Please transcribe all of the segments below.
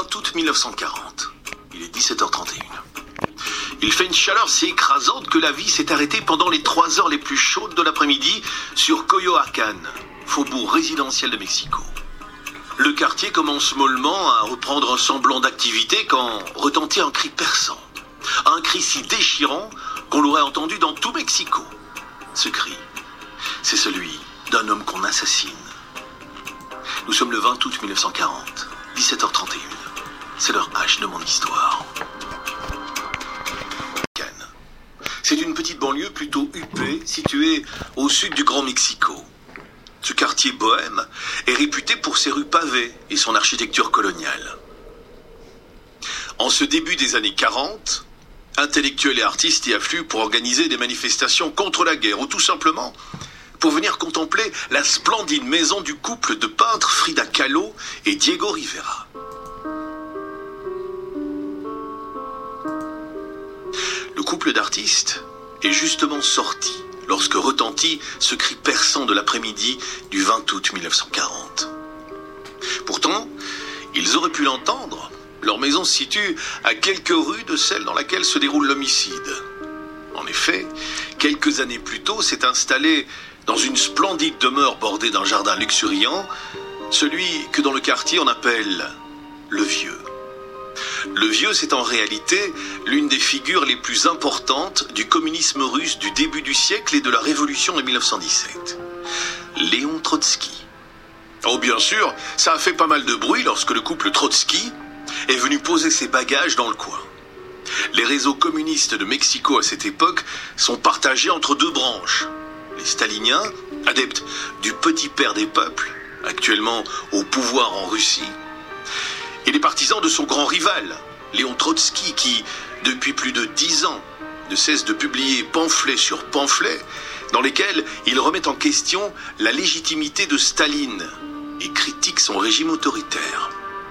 20 août 1940. Il est 17h31. Il fait une chaleur si écrasante que la vie s'est arrêtée pendant les 3 heures les plus chaudes de l'après-midi sur Coyoacán, faubourg résidentiel de Mexico. Le quartier commence mollement à reprendre un semblant d'activité quand retentit un cri perçant. Un cri si déchirant qu'on l'aurait entendu dans tout Mexico. Ce cri, c'est celui d'un homme qu'on assassine. Nous sommes le 20 août 1940, 17h31. C'est l'heure H de mon histoire. C'est une petite banlieue plutôt huppée, située au sud du Grand Mexico. Ce quartier bohème est réputé pour ses rues pavées et son architecture coloniale. En ce début des années 40, intellectuels et artistes y affluent pour organiser des manifestations contre la guerre ou tout simplement pour venir contempler la splendide maison du couple de peintres Frida Kahlo et Diego Rivera. Le couple d'artistes est justement sorti lorsque retentit ce cri perçant de l'après-midi du 20 août 1940. Pourtant, ils auraient pu l'entendre. Leur maison se situe à quelques rues de celle dans laquelle se déroule l'homicide. En effet, quelques années plus tôt s'est installé dans une splendide demeure bordée d'un jardin luxuriant, celui que dans le quartier on appelle le Vieux. Le Vieux, c'est en réalité l'une des figures les plus importantes du communisme russe du début du siècle et de la révolution de 1917. Léon Trotsky. Oh bien sûr, ça a fait pas mal de bruit lorsque le couple Trotsky est venu poser ses bagages dans le coin. Les réseaux communistes de Mexico à cette époque sont partagés entre deux branches. Les staliniens, adeptes du petit père des peuples, actuellement au pouvoir en Russie, et les partisans de son grand rival, Léon Trotsky, qui, depuis plus de 10 ans, ne cesse de publier pamphlets sur pamphlets dans lesquels il remet en question la légitimité de Staline et critique son régime autoritaire.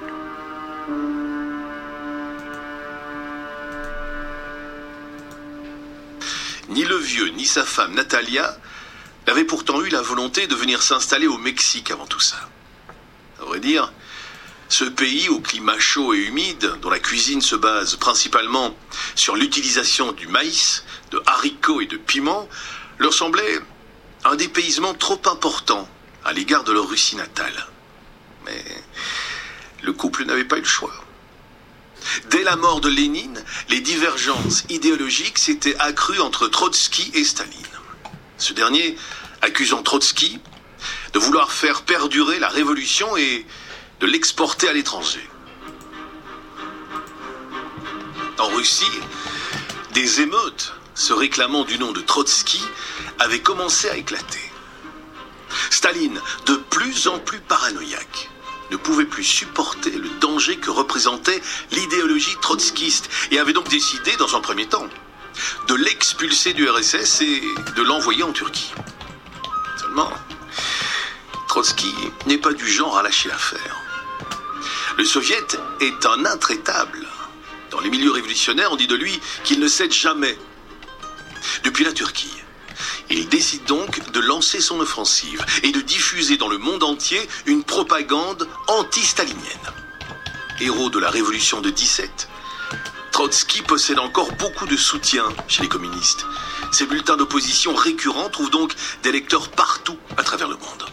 Ni le Vieux ni sa femme Natalia n'avaient pourtant eu la volonté de venir s'installer au Mexique avant tout ça. À vrai dire, ce pays au climat chaud et humide, dont la cuisine se base principalement sur l'utilisation du maïs, de haricots et de piments, leur semblait un dépaysement trop important à l'égard de leur Russie natale. Mais le couple n'avait pas eu le choix. Dès la mort de Lénine, les divergences idéologiques s'étaient accrues entre Trotsky et Staline. Ce dernier accusant Trotsky de vouloir faire perdurer la révolution et de l'exporter à l'étranger. En Russie, des émeutes se réclamant du nom de Trotsky avaient commencé à éclater. Staline, de plus en plus paranoïaque, ne pouvait plus supporter le danger que représentait l'idéologie trotskiste et avait donc décidé, dans un premier temps, de l'expulser du RSS et de l'envoyer en Turquie. Seulement, Trotsky n'est pas du genre à lâcher l'affaire. Le soviet est un intraitable. Dans les milieux révolutionnaires, on dit de lui qu'il ne cède jamais. Depuis la Turquie, il décide donc de lancer son offensive et de diffuser dans le monde entier une propagande anti-stalinienne. Héros de la révolution de 17, Trotsky possède encore beaucoup de soutien chez les communistes. Ses bulletins d'opposition récurrents trouvent donc des lecteurs partout à travers le monde.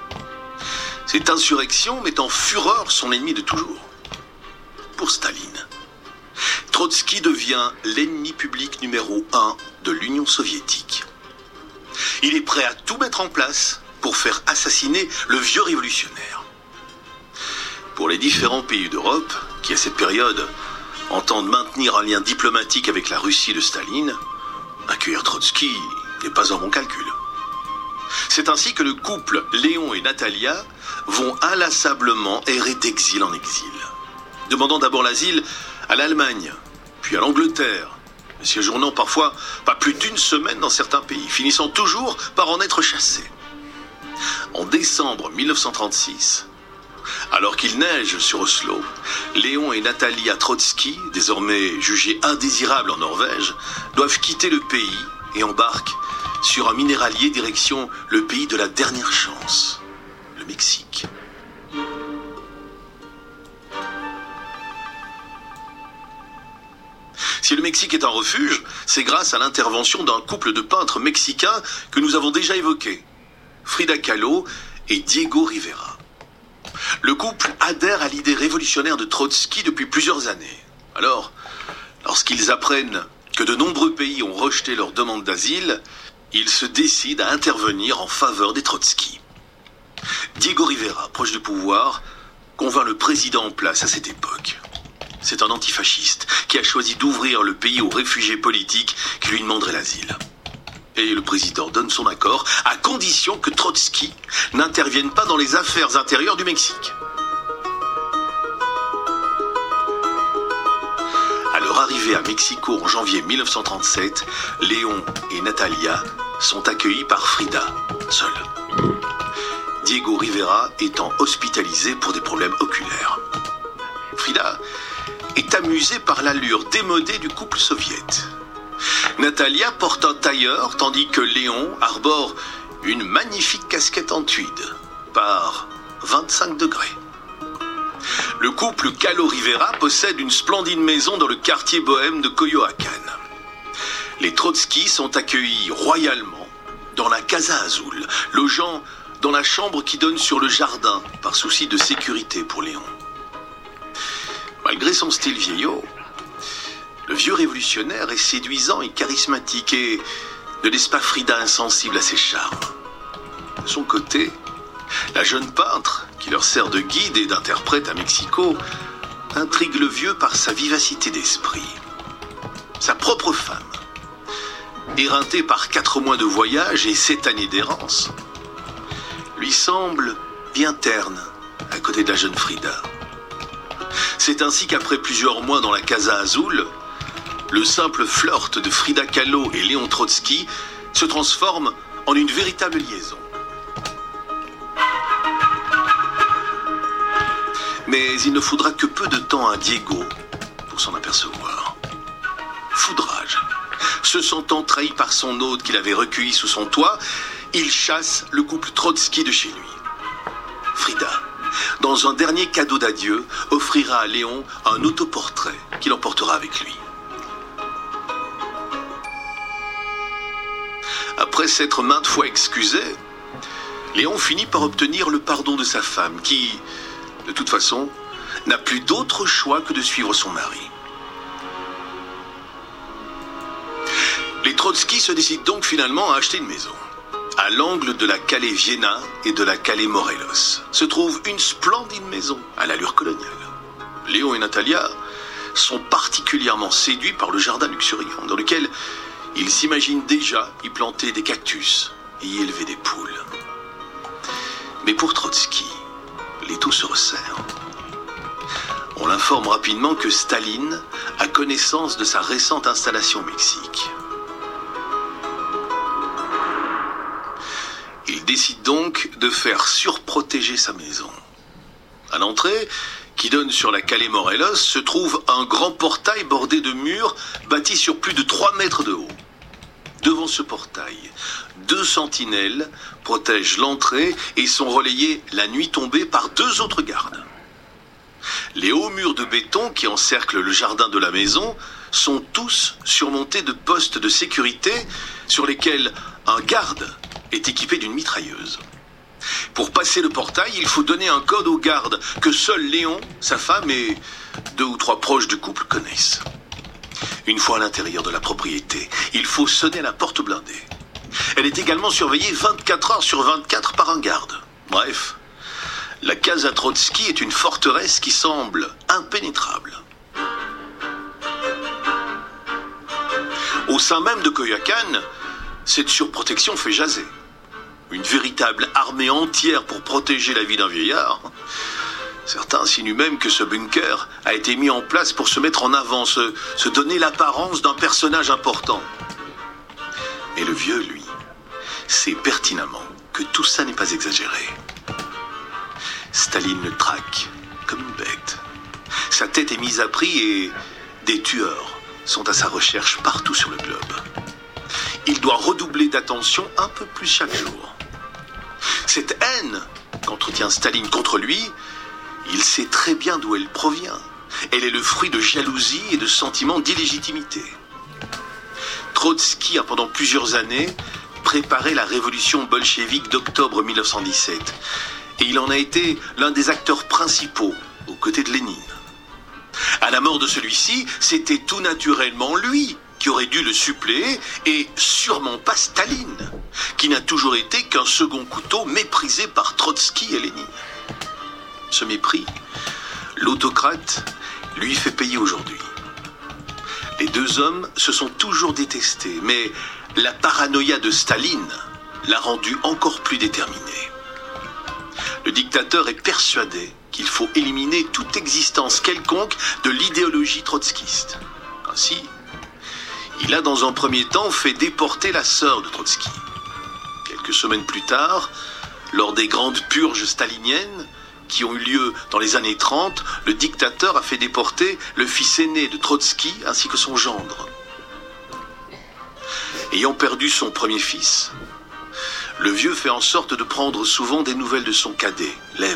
Cette insurrection met en fureur son ennemi de toujours. Pour Staline, Trotsky devient l'ennemi public numéro 1 de l'Union soviétique. Il est prêt à tout mettre en place pour faire assassiner le vieux révolutionnaire. Pour les différents pays d'Europe, qui à cette période entendent maintenir un lien diplomatique avec la Russie de Staline, accueillir Trotsky n'est pas un bon calcul. C'est ainsi que le couple Léon et Natalia vont inlassablement errer d'exil en exil, demandant d'abord l'asile à l'Allemagne, puis à l'Angleterre, séjournant parfois pas plus d'une semaine dans certains pays, finissant toujours par en être chassés. En décembre 1936, alors qu'il neige sur Oslo, Léon et Natalia Trotsky, désormais jugés indésirables en Norvège, doivent quitter le pays et embarquent sur un minéralier direction le pays de la dernière chance, le Mexique. Si le Mexique est un refuge, c'est grâce à l'intervention d'un couple de peintres mexicains que nous avons déjà évoqué, Frida Kahlo et Diego Rivera. Le couple adhère à l'idée révolutionnaire de Trotsky depuis plusieurs années. Alors, lorsqu'ils apprennent que de nombreux pays ont rejeté leur demande d'asile, ils se décident à intervenir en faveur des Trotsky. Diego Rivera, proche du pouvoir, convainc le président en place à cette époque. C'est un antifasciste qui a choisi d'ouvrir le pays aux réfugiés politiques qui lui demanderaient l'asile. Et le président donne son accord à condition que Trotsky n'intervienne pas dans les affaires intérieures du Mexique. À leur arrivée à Mexico en janvier 1937, Léon et Natalia sont accueillis par Frida, seule. Diego Rivera étant hospitalisé pour des problèmes oculaires. Frida est amusée par l'allure démodée du couple soviète. Natalia porte un tailleur tandis que Léon arbore une magnifique casquette en tweed, par 25 degrés. Le couple Kahlo-Rivera possède une splendide maison dans le quartier bohème de Coyoacán. Les Trotsky sont accueillis royalement dans la Casa Azul, logeant dans la chambre qui donne sur le jardin, par souci de sécurité pour Léon. Malgré son style vieillot, le vieux révolutionnaire est séduisant et charismatique et ne laisse pas Frida insensible à ses charmes. De son côté, la jeune peintre, qui leur sert de guide et d'interprète à Mexico, intrigue le vieux par sa vivacité d'esprit. Sa propre femme, éreintée par 4 mois de voyage et 7 années d'errance, lui semble bien terne à côté de la jeune Frida. C'est ainsi qu'après plusieurs mois dans la Casa Azul, le simple flirt de Frida Kahlo et Léon Trotsky se transforme en une véritable liaison. Mais il ne faudra que peu de temps à Diego pour s'en apercevoir. Foudrage. Se sentant trahi par son hôte qu'il avait recueilli sous son toit, il chasse le couple Trotsky de chez lui. Frida, dans un dernier cadeau d'adieu, offrira à Léon un autoportrait qu'il emportera avec lui. Après s'être maintes fois excusé, Léon finit par obtenir le pardon de sa femme qui, de toute façon, n'a plus d'autre choix que de suivre son mari. Les Trotsky se décident donc finalement à acheter une maison. À l'angle de la Calle Viena et de la Calle Morelos se trouve une splendide maison à l'allure coloniale. Léon et Natalia sont particulièrement séduits par le jardin luxuriant dans lequel ils s'imaginent déjà y planter des cactus et y élever des poules. Mais pour Trotsky, l'étau se resserre. On l'informe rapidement que Staline a connaissance de sa récente installation au Mexique. Il décide donc de faire surprotéger sa maison. À l'entrée, qui donne sur la Calle Morelos, se trouve un grand portail bordé de murs bâtis sur plus de 3 mètres de haut. Devant ce portail, 2 sentinelles protègent l'entrée et sont relayées la nuit tombée par 2 autres gardes. Les hauts murs de béton qui encerclent le jardin de la maison sont tous surmontés de postes de sécurité sur lesquels un garde est équipé d'une mitrailleuse. Pour passer le portail, il faut donner un code aux gardes que seul Léon, sa femme et 2 ou 3 proches du couple connaissent. Une fois à l'intérieur de la propriété, il faut sonner à la porte blindée. Elle est également surveillée 24 heures sur 24 par un garde. Bref, la Casa Trotsky est une forteresse qui semble impénétrable. Au sein même de Coyoacán, cette surprotection fait jaser. Une véritable armée entière pour protéger la vie d'un vieillard. Certains insinuent même que ce bunker a été mis en place pour se mettre en avant, se donner l'apparence d'un personnage important. Mais le vieux, lui, sait pertinemment que tout ça n'est pas exagéré. Staline le traque comme une bête. Sa tête est mise à prix et des tueurs sont à sa recherche partout sur le globe. Il doit redoubler d'attention un peu plus chaque jour. Cette haine qu'entretient Staline contre lui, il sait très bien d'où elle provient. Elle est le fruit de jalousie et de sentiments d'illégitimité. Trotsky a pendant plusieurs années préparé la révolution bolchevique d'octobre 1917. Et il en a été l'un des acteurs principaux, aux côtés de Lénine. À la mort de celui-ci, c'était tout naturellement lui qui aurait dû le suppléer, et sûrement pas Staline, qui n'a toujours été qu'un second couteau méprisé par Trotsky et Lénine. Ce mépris, l'autocrate lui fait payer aujourd'hui. Les deux hommes se sont toujours détestés, mais la paranoïa de Staline l'a rendu encore plus déterminé. Le dictateur est persuadé qu'il faut éliminer toute existence quelconque de l'idéologie trotskiste. Ainsi, il a dans un premier temps fait déporter la sœur de Trotsky. Quelques semaines plus tard, lors des grandes purges staliniennes qui ont eu lieu dans les années 30, le dictateur a fait déporter le fils aîné de Trotsky ainsi que son gendre. Ayant perdu son premier fils, le vieux fait en sorte de prendre souvent des nouvelles de son cadet, Lev.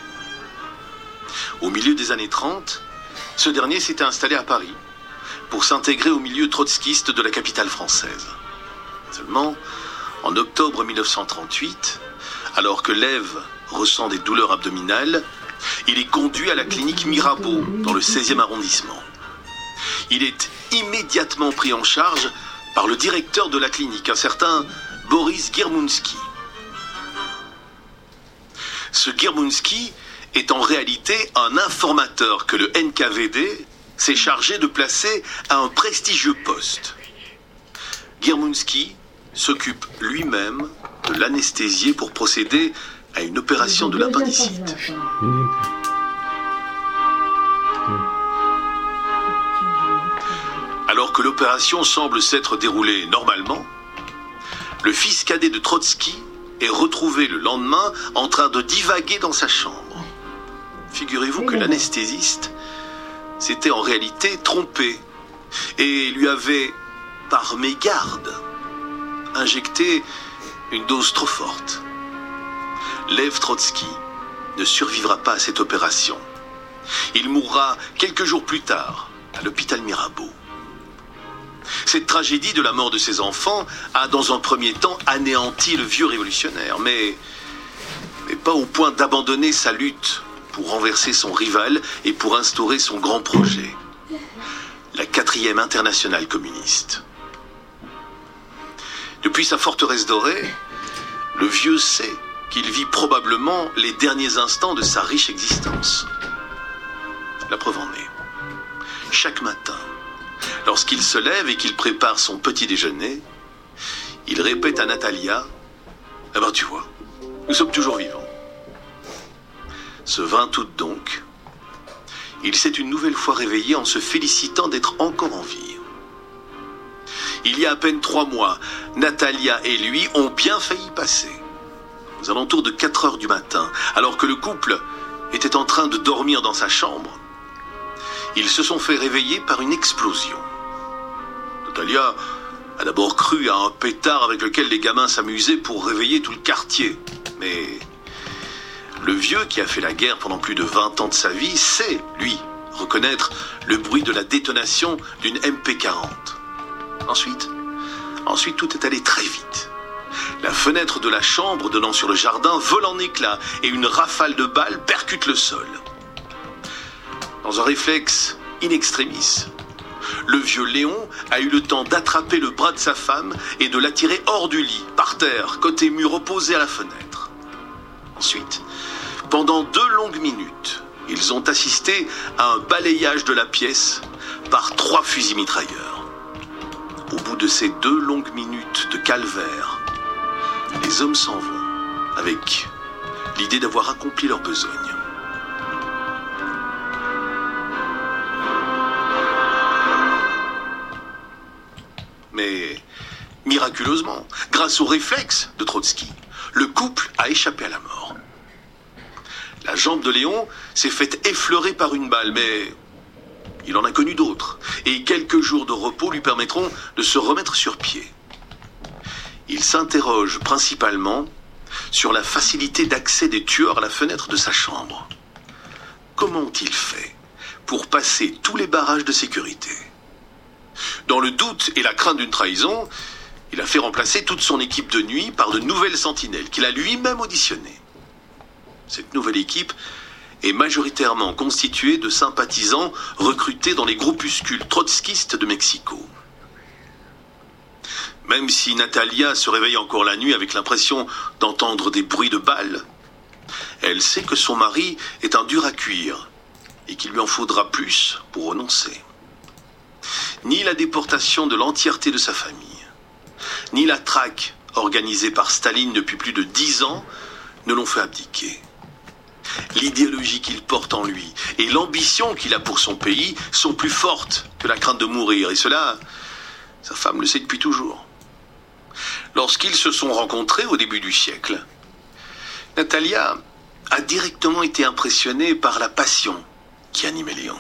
Au milieu des années 30, ce dernier s'était installé à Paris pour s'intégrer au milieu trotskiste de la capitale française. Seulement, en octobre 1938, alors que Lev ressent des douleurs abdominales, il est conduit à la clinique Mirabeau, dans le 16e arrondissement. Il est immédiatement pris en charge par le directeur de la clinique, un certain Boris Girmounsky. Ce Girmounsky est en réalité un informateur que le NKVD s'est chargé de placer à un prestigieux poste. Girmounsky s'occupe lui-même de l'anesthésier pour procéder à une opération de l'appendicite. Alors que l'opération semble s'être déroulée normalement, le fils cadet de Trotsky est retrouvé le lendemain en train de divaguer dans sa chambre. Figurez-vous que l'anesthésiste s'était en réalité trompé et lui avait, par mégarde, injecté une dose trop forte. Lev Trotsky ne survivra pas à cette opération. Il mourra quelques jours plus tard à l'hôpital Mirabeau. Cette tragédie de la mort de ses enfants a dans un premier temps anéanti le vieux révolutionnaire, mais pas au point d'abandonner sa lutte pour renverser son rival et pour instaurer son grand projet, la 4e internationale communiste. Depuis sa forteresse dorée, le vieux sait qu'il vit probablement les derniers instants de sa riche existence. La preuve en est. Chaque matin, lorsqu'il se lève et qu'il prépare son petit déjeuner, il répète à Natalia « Eh ben tu vois, nous sommes toujours vivants ». Ce 20 août donc, il s'est une nouvelle fois réveillé en se félicitant d'être encore en vie. Il y a à peine 3 mois, Natalia et lui ont bien failli passer. Aux alentours de 4 heures du matin, alors que le couple était en train de dormir dans sa chambre, ils se sont fait réveiller par une explosion. Natalia a d'abord cru à un pétard avec lequel les gamins s'amusaient pour réveiller tout le quartier. Mais le vieux qui a fait la guerre pendant plus de 20 ans de sa vie sait, lui, reconnaître le bruit de la détonation d'une MP40. Ensuite, tout est allé très vite. La fenêtre de la chambre donnant sur le jardin vole en éclats et une rafale de balles percute le sol. Dans un réflexe in extremis, le vieux Léon a eu le temps d'attraper le bras de sa femme et de l'attirer hors du lit, par terre, côté mur opposé à la fenêtre. Ensuite, pendant 2 longues minutes, ils ont assisté à un balayage de la pièce par 3 fusils mitrailleurs. Au bout de ces 2 longues minutes de calvaire, les hommes s'en vont avec l'idée d'avoir accompli leur besogne. Mais miraculeusement, grâce au réflexe de Trotsky, le couple a échappé à la mort. La jambe de Léon s'est faite effleurer par une balle, mais il en a connu d'autres, et quelques jours de repos lui permettront de se remettre sur pied. Il s'interroge principalement sur la facilité d'accès des tueurs à la fenêtre de sa chambre. Comment ont-ils fait pour passer tous les barrages de sécurité. Dans le doute et la crainte d'une trahison, il a fait remplacer toute son équipe de nuit par de nouvelles sentinelles qu'il a lui-même auditionnées. Cette nouvelle équipe est majoritairement constituée de sympathisants recrutés dans les groupuscules trotskistes de Mexico. Même si Natalia se réveille encore la nuit avec l'impression d'entendre des bruits de balles, elle sait que son mari est un dur à cuire et qu'il lui en faudra plus pour renoncer. Ni la déportation de l'entièreté de sa famille, ni la traque organisée par Staline depuis plus de 10 ans ne l'ont fait abdiquer. L'idéologie qu'il porte en lui et l'ambition qu'il a pour son pays sont plus fortes que la crainte de mourir, et cela, sa femme le sait depuis toujours. Lorsqu'ils se sont rencontrés au début du siècle, Natalia a directement été impressionnée par la passion qui animait Léon.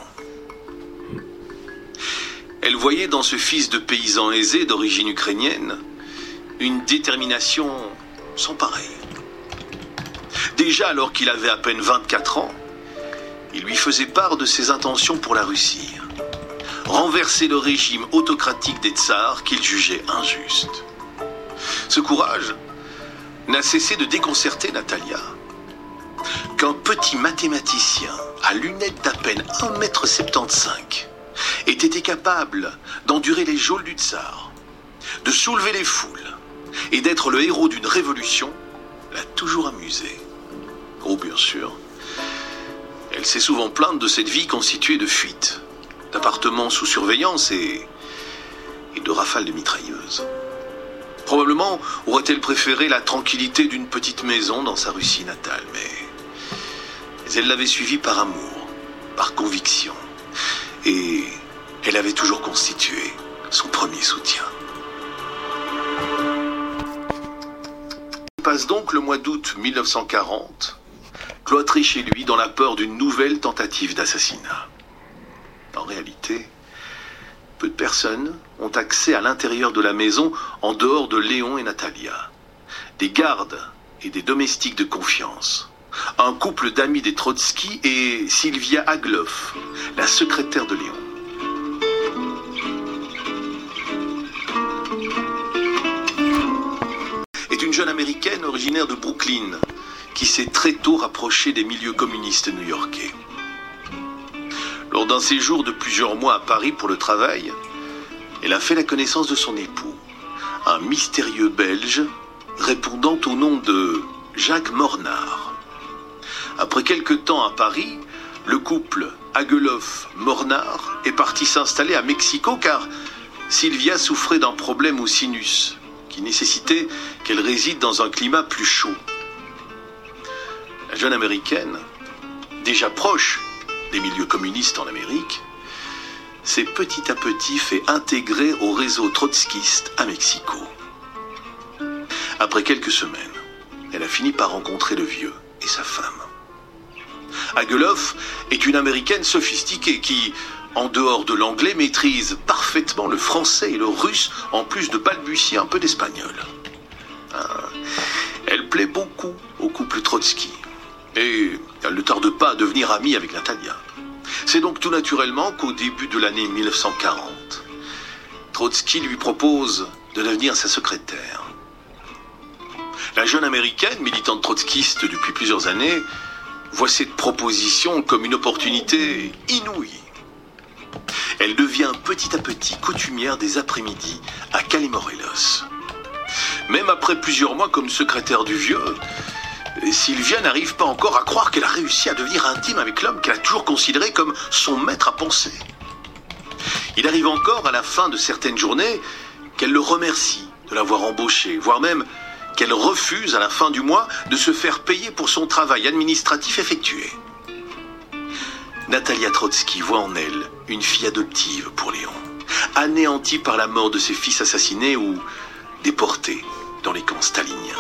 Elle voyait dans ce fils de paysan aisé d'origine ukrainienne une détermination sans pareille. Déjà alors qu'il avait à peine 24 ans, il lui faisait part de ses intentions pour la Russie. Renverser le régime autocratique des tsars qu'il jugeait injuste. Ce courage n'a cessé de déconcerter Natalia. Qu'un petit mathématicien à lunettes d'à peine 1,75 m ait été capable d'endurer les geôles du tsar, de soulever les foules et d'être le héros d'une révolution l'a toujours amusée. Oh, bien sûr, elle s'est souvent plainte de cette vie constituée de fuites, d'appartements sous surveillance et de rafales de mitrailleuses. Probablement aurait-elle préféré la tranquillité d'une petite maison dans sa Russie natale, mais elle l'avait suivie par amour, par conviction, et elle avait toujours constitué son premier soutien. Il passe donc le mois d'août 1940, cloîtré chez lui dans la peur d'une nouvelle tentative d'assassinat. En réalité, peu de personnes ont accès à l'intérieur de la maison en dehors de Léon et Natalia. Des gardes et des domestiques de confiance. Un couple d'amis des Trotsky et Sylvia Agloff, la secrétaire de Léon. Est une jeune américaine originaire de Brooklyn qui s'est très tôt rapprochée des milieux communistes new-yorkais. Lors d'un séjour de plusieurs mois à Paris pour le travail, elle a fait la connaissance de son époux, un mystérieux Belge répondant au nom de Jacques Mornard. Après quelque temps à Paris, le couple Agloff-Mornard est parti s'installer à Mexico car Sylvia souffrait d'un problème au sinus qui nécessitait qu'elle réside dans un climat plus chaud. La jeune américaine, déjà proche des milieux communistes en Amérique, s'est petit à petit fait intégrer au réseau trotskiste à Mexico. Après quelques semaines, elle a fini par rencontrer le vieux et sa femme. Agloff est une américaine sophistiquée qui, en dehors de l'anglais, maîtrise parfaitement le français et le russe, en plus de balbutier un peu d'espagnol. Elle plaît beaucoup au couple Trotsky. Et elle ne tarde pas à devenir amie avec Natalia. C'est donc tout naturellement qu'au début de l'année 1940, Trotsky lui propose de devenir sa secrétaire. La jeune américaine, militante trotskiste depuis plusieurs années, voit cette proposition comme une opportunité inouïe. Elle devient petit à petit coutumière des après-midi à Cali-Morelos. Même après plusieurs mois comme secrétaire du vieux, Sylvia n'arrive pas encore à croire qu'elle a réussi à devenir intime avec l'homme qu'elle a toujours considéré comme son maître à penser. Il arrive encore à la fin de certaines journées qu'elle le remercie de l'avoir embauché, voire même qu'elle refuse à la fin du mois de se faire payer pour son travail administratif effectué. Natalia Trotsky voit en elle une fille adoptive pour Léon, anéantie par la mort de ses fils assassinés ou déportés dans les camps staliniens.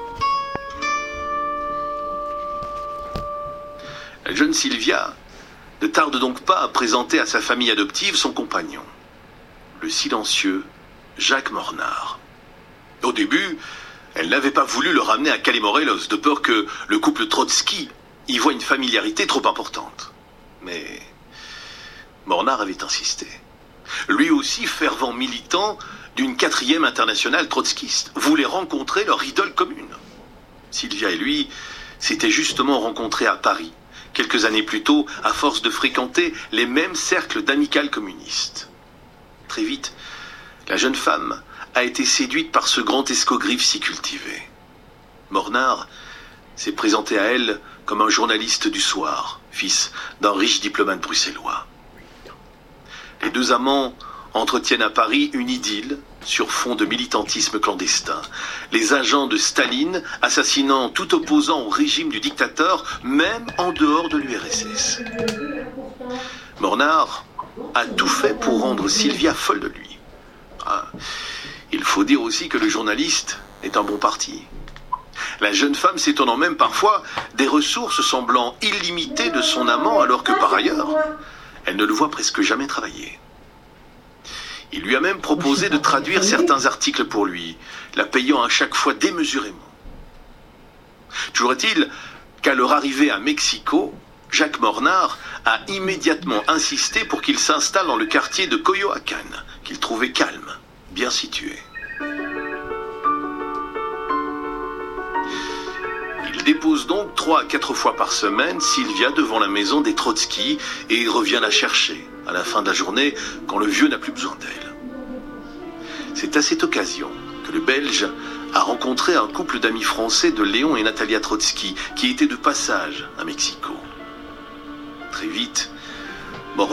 La jeune Sylvia ne tarde donc pas à présenter à sa famille adoptive son compagnon, le silencieux Jacques Mornard. Au début, elle n'avait pas voulu le ramener à Cali-Morelos, de peur que le couple Trotsky y voie une familiarité trop importante. Mais Mornar avait insisté. Lui aussi, fervent militant d'une 4e internationale trotskiste, voulait rencontrer leur idole commune. Sylvia et lui s'étaient justement rencontrés à Paris, quelques années plus tôt, à force de fréquenter les mêmes cercles d'amicales communistes. Très vite, la jeune femme a été séduite par ce grand escogriffe si cultivé. Mornar s'est présenté à elle comme un journaliste du soir, fils d'un riche diplomate bruxellois. Les deux amants entretiennent à Paris une idylle sur fond de militantisme clandestin. Les agents de Staline assassinant tout opposant au régime du dictateur, même en dehors de l'URSS. Mornar a tout fait pour rendre Sylvia folle de lui. Il faut dire aussi que le journaliste est un bon parti. La jeune femme s'étonnant même parfois des ressources semblant illimitées de son amant, alors que par ailleurs, elle ne le voit presque jamais travailler. Il lui a même proposé de traduire certains articles pour lui, la payant à chaque fois démesurément. Toujours est-il qu'à leur arrivée à Mexico, Jacques Mornar a immédiatement insisté pour qu'il s'installe dans le quartier de Coyoacán, qu'il trouvait calme, bien situé. Il dépose donc 3 à 4 fois par semaine Sylvia devant la maison des Trotsky et il revient la chercher à la fin de la journée quand le vieux n'a plus besoin d'elle. C'est à cette occasion que le Belge a rencontré un couple d'amis français de Léon et Natalia Trotsky qui étaient de passage à Mexico. Très vite,